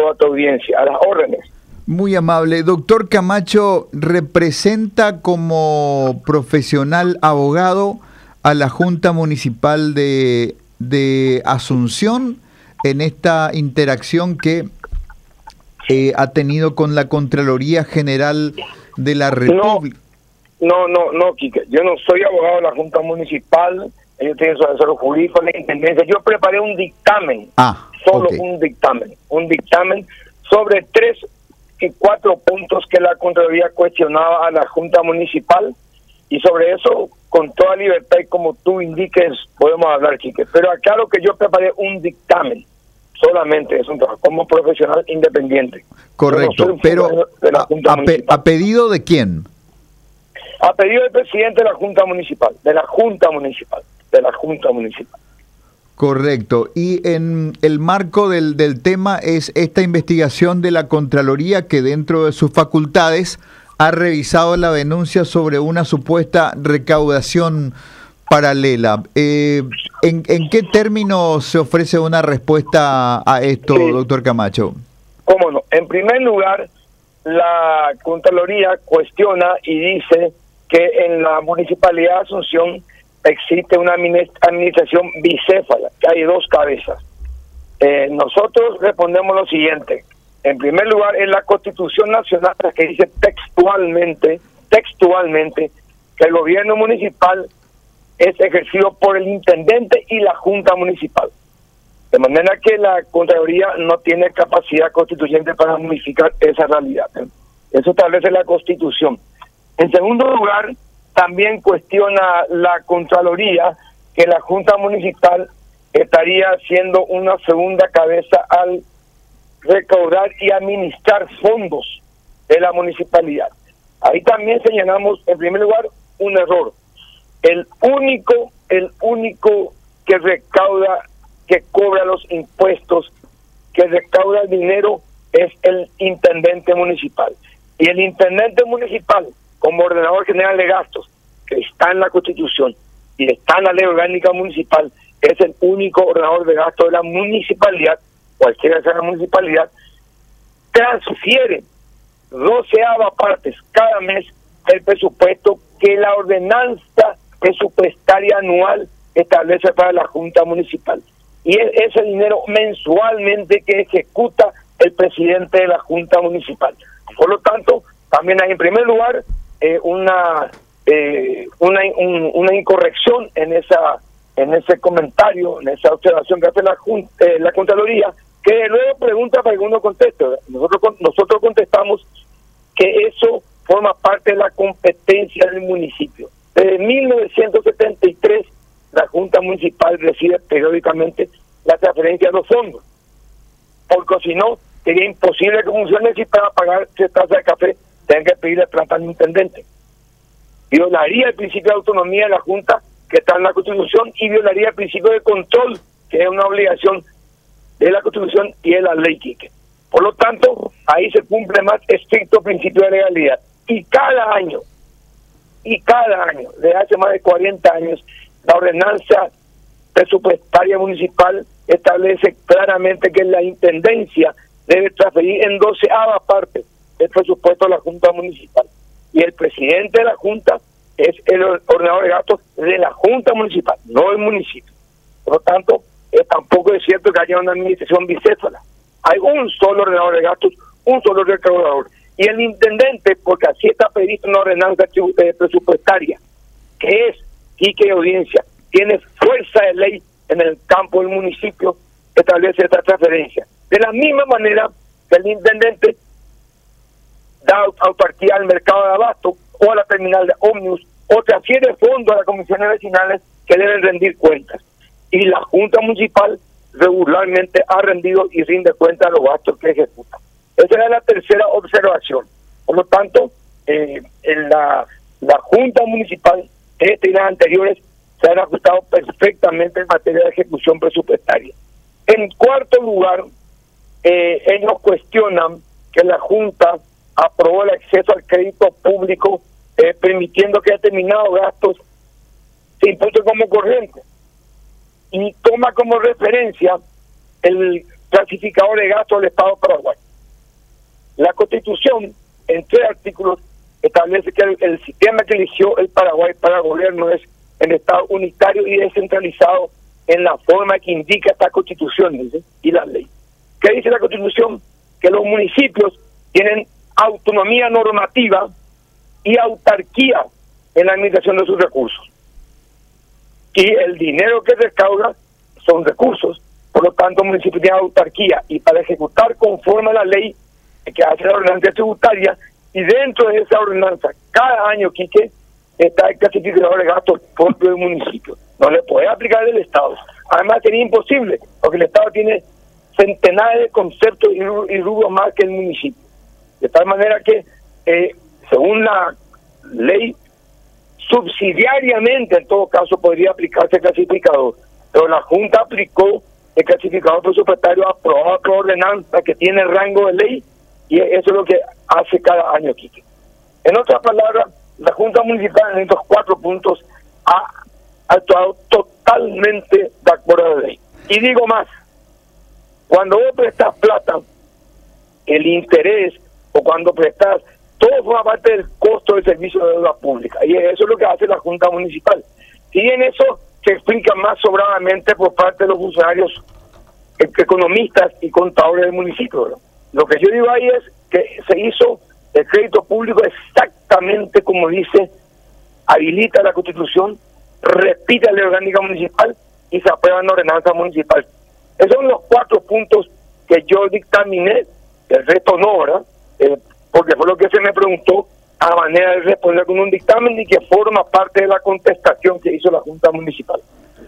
toda tu audiencia. A las órdenes. Muy amable. Doctor Camacho, ¿representa como profesional abogado a la Junta Municipal de Asunción en esta interacción que ha tenido con la Contraloría General de la República? No, Quique. Yo no soy abogado de la Junta Municipal. Ellos tienen su asesor jurídico en la Intendencia. Yo preparé un dictamen, un dictamen sobre 3 y 4 puntos que la Contraloría cuestionaba a la Junta Municipal, y sobre eso, con toda libertad y como tú indiques, podemos hablar, Quique. Pero aclaro que yo preparé un dictamen, solamente es un trabajo como profesional independiente. Correcto, no pero ¿a pedido de quién? A pedido del presidente de la Junta Municipal, de la Junta Municipal. Correcto. Y en el marco del tema es esta investigación de la Contraloría, que dentro de sus facultades ha revisado la denuncia sobre una supuesta recaudación paralela. ¿En qué términos se ofrece una respuesta a esto, doctor Camacho? Cómo no. En primer lugar, la Contraloría cuestiona y dice que en la Municipalidad de Asunción existe una administración bicéfala, que hay 2 cabezas. Nosotros respondemos lo siguiente. En primer lugar, es la Constitución Nacional que dice textualmente, que el gobierno municipal es ejercido por el intendente y la Junta Municipal. De manera que la Contraloría no tiene capacidad constituyente para modificar esa realidad. Eso establece la Constitución. En segundo lugar, también cuestiona la Contraloría que la Junta Municipal estaría siendo una segunda cabeza al recaudar y administrar fondos de la municipalidad. Ahí también señalamos, en primer lugar, un error. El único que recauda, que cobra los impuestos, que recauda el dinero, es el intendente municipal. Y el intendente municipal, como ordenador general de gastos, que está en la Constitución y está en la ley orgánica municipal, es el único ordenador de gastos de la municipalidad, cualquiera sea la municipalidad, transfiere 12ª partes cada mes el presupuesto que la ordenanza presupuestaria anual establece para la Junta Municipal. Y es ese dinero mensualmente que ejecuta el presidente de la Junta Municipal. Por lo tanto, también hay en primer lugar una incorrección en ese comentario, en esa observación que hace la Contraloría, que luego pregunta para que uno conteste. Nosotros contestamos que eso forma parte de la competencia del municipio. Desde 1973 la Junta Municipal recibe periódicamente la transferencia de los fondos, porque si no sería imposible que funcione si para pagar 3 tazas de café tengan que pedirle plata al intendente. Violaría el principio de autonomía de la Junta que está en la Constitución y violaría el principio de control, que es una obligación de la Constitución y de la ley, Quique. Por lo tanto, ahí se cumple más estricto principio de legalidad. Y cada año, desde hace más de 40 años, la ordenanza presupuestaria municipal establece claramente que la intendencia debe transferir en 12ª parte el presupuesto de la Junta Municipal. Y el presidente de la Junta es el ordenador de gastos de la Junta Municipal, no del municipio. Por lo tanto, tampoco es cierto que haya una administración bicéfala. Hay un solo ordenador de gastos, un solo recaudador. Y el intendente, porque así está previsto una ordenanza presupuestaria, que es, Quique y audiencia, tiene fuerza de ley en el campo del municipio, establece esta transferencia. De la misma manera que el intendente da autarquía al mercado de abasto o a la terminal de ómnibus, o transfiere fondos a las comisiones vecinales que deben rendir cuentas. Y la Junta Municipal regularmente ha rendido y rinde cuenta de los gastos que ejecuta. Esa era la tercera observación. Por lo tanto, la Junta Municipal, y las anteriores, se han ajustado perfectamente en materia de ejecución presupuestaria. En cuarto lugar, ellos cuestionan que la Junta aprobó el acceso al crédito público, permitiendo que determinados gastos se imputen como corriente. Y toma como referencia el clasificador de gastos del Estado paraguayo. La Constitución, en 3 artículos, establece que el sistema que eligió el Paraguay para el gobierno es el Estado unitario y descentralizado en la forma que indica esta Constitución, dice, y la ley. ¿Qué dice la Constitución? Que los municipios tienen autonomía normativa y autarquía en la administración de sus recursos. Y el dinero que recauda son recursos, por lo tanto el municipio tiene autarquía, y para ejecutar conforme a la ley que hace la ordenanza tributaria, y dentro de esa ordenanza, cada año, Quique, está el clasificador de gastos propio del municipio. No le puede aplicar el Estado. Además sería imposible, porque el Estado tiene centenares de conceptos y rubros más que el municipio. De tal manera que, según la ley, subsidiariamente, en todo caso, podría aplicarse el clasificador. Pero la Junta aplicó el clasificador presupuestario aprobado por ordenanza que tiene rango de ley, y eso es lo que hace cada año, Quique. En otras palabras, la Junta Municipal en estos 4 puntos ha actuado totalmente de acuerdo a la ley. Y digo más, cuando vos prestas plata, el interés, o cuando prestas, todo forma parte del costo del servicio de deuda pública, y eso es lo que hace la Junta Municipal. Y en eso se explica más sobradamente por parte de los funcionarios economistas y contadores del municipio, ¿verdad? Lo que yo digo ahí es que se hizo el crédito público exactamente como dice, habilita la Constitución, repite la ley orgánica municipal y se aprueba en la ordenanza municipal. Esos son los 4 puntos que yo dictaminé, el resto no, ¿verdad? Porque fue lo que se me preguntó a manera de responder con un dictamen y que forma parte de la contestación que hizo la Junta Municipal.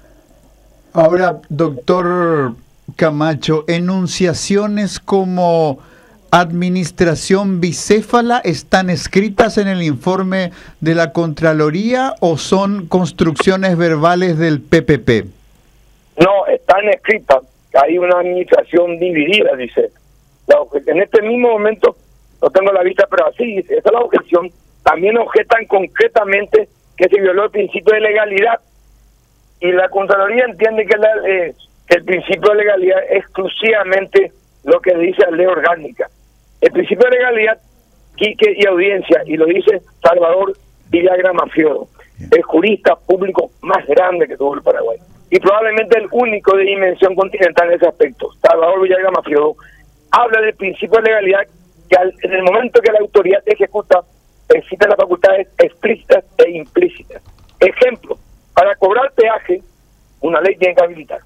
Ahora, doctor Camacho, enunciaciones como administración bicéfala están escritas en el informe de la Contraloría o son construcciones verbales del PPP? No, están escritas. Hay una administración dividida, dice. En este mismo momento, no tengo la vista, pero así dice, esa es la objeción. También objetan concretamente que se violó el principio de legalidad. Y la Contraloría entiende que el principio de legalidad es exclusivamente lo que dice la ley orgánica. El principio de legalidad, Quique y audiencia, y lo dice Salvador Villagra Mafiodo, el jurista público más grande que tuvo el Paraguay, y probablemente el único de dimensión continental en ese aspecto. Salvador Villagra Mafiodo habla del principio de legalidad, que en el momento que la autoridad ejecuta, existen las facultades explícitas e implícitas. Ejemplo, para cobrar peaje, una ley tiene que habilitar.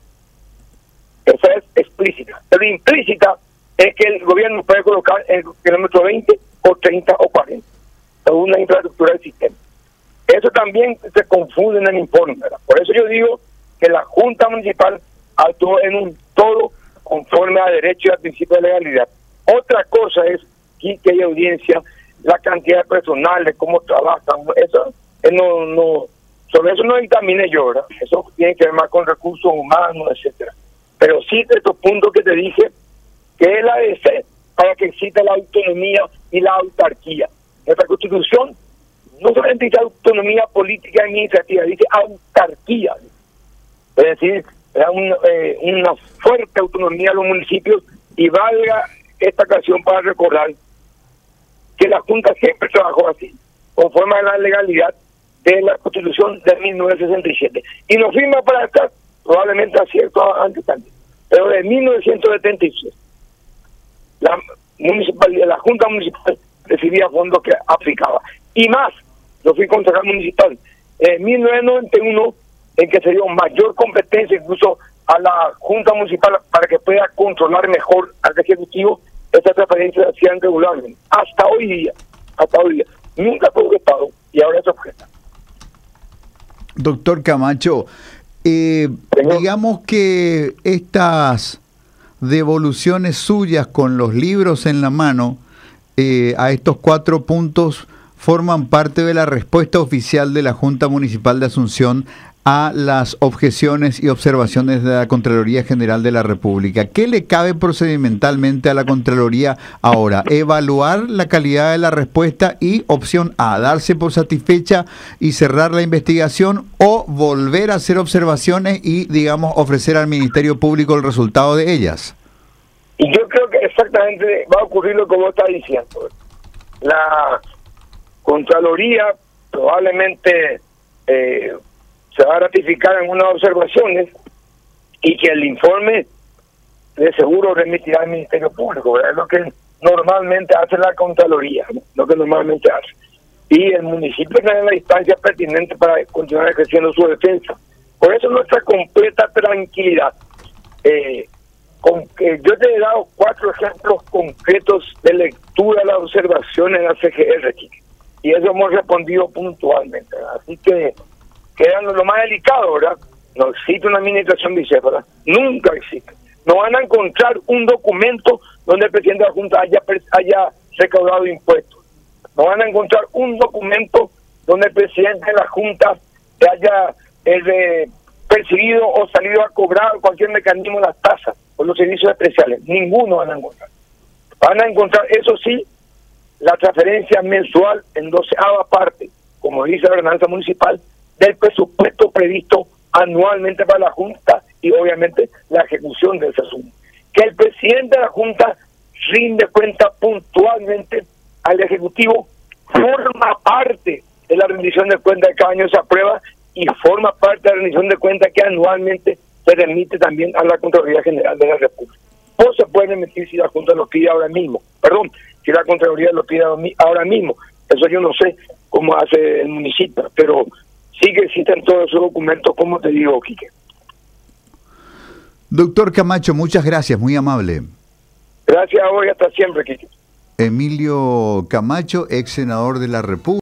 Esa es explícita. Pero implícita es que el gobierno puede colocar el kilómetro 20 o 30 o 40, según la infraestructura del sistema. Eso también se confunde en el informe, ¿verdad? Por eso yo digo que la Junta Municipal actuó en un todo conforme a derecho y al principio de legalidad. Otra cosa es, que hay audiencia, la cantidad de personal, de cómo trabajan, eso no sobre eso no dictamine yo, ¿verdad? Eso tiene que ver más con recursos humanos, etcétera. Pero sí de estos puntos que te dije, que es la DC, para que exista la autonomía y la autarquía. Nuestra Constitución no solamente dice autonomía política y administrativa, dice autarquía. Es decir, una fuerte autonomía a los municipios, y valga esta ocasión para recordar que la Junta siempre trabajó así, conforme a la legalidad de la Constitución de 1967. Y nos firma para estar, probablemente acierto antes también, pero de 1976. La Junta Municipal recibía fondos que aplicaba. Y más, yo fui concejal municipal en 1991, en que se dio mayor competencia incluso a la Junta Municipal para que pueda controlar mejor al Ejecutivo. Estas transferencias se hacían regularmente. Hasta hoy día. Nunca fue objetado y ahora se objeta. Doctor Camacho, digamos que estas devoluciones suyas con los libros en la mano a estos 4 puntos forman parte de la respuesta oficial de la Junta Municipal de Asunción a las objeciones y observaciones de la Contraloría General de la República. ¿Qué le cabe procedimentalmente a la Contraloría ahora? Evaluar la calidad de la respuesta y opción A, darse por satisfecha y cerrar la investigación, o volver a hacer observaciones y, digamos, ofrecer al Ministerio Público el resultado de ellas. Y yo creo que exactamente va a ocurrir lo que vos estás diciendo. La Contraloría probablemente se va a ratificar en unas observaciones y que el informe de seguro remitirá al Ministerio Público, ¿verdad? Es lo que normalmente hace la Contraloría, ¿no? Lo que normalmente hace. Y el municipio tiene la instancia pertinente para continuar ejerciendo su defensa. Por eso nuestra completa tranquilidad. Con que yo te he dado 4 ejemplos concretos de lectura de las observaciones de la CGR, y eso hemos respondido puntualmente, ¿verdad? Así que queda lo más delicado, ¿verdad? No existe una administración bicéfala, nunca existe. No van a encontrar un documento donde el presidente de la Junta haya recaudado impuestos. No van a encontrar un documento donde el presidente de la Junta haya percibido o salido a cobrar cualquier mecanismo de las tasas o los servicios especiales. Ninguno van a encontrar. Van a encontrar, eso sí, la transferencia mensual en 12ª parte, como dice la ordenanza municipal, del presupuesto previsto anualmente para la Junta y obviamente la ejecución de ese asunto. Que el presidente de la Junta rinde cuenta puntualmente al Ejecutivo, forma parte de la rendición de cuentas que cada año se aprueba y forma parte de la rendición de cuentas que anualmente se remite también a la Contraloría General de la República. O se puede emitir si la Junta lo pide ahora mismo, si la Contraloría lo pide ahora mismo. Eso yo no sé cómo hace el municipio, pero sí que existen todos esos documentos, como te digo, Quique. Doctor Camacho, muchas gracias, muy amable. Gracias a vos y hasta siempre, Quique. Emilio Camacho, ex senador de la República.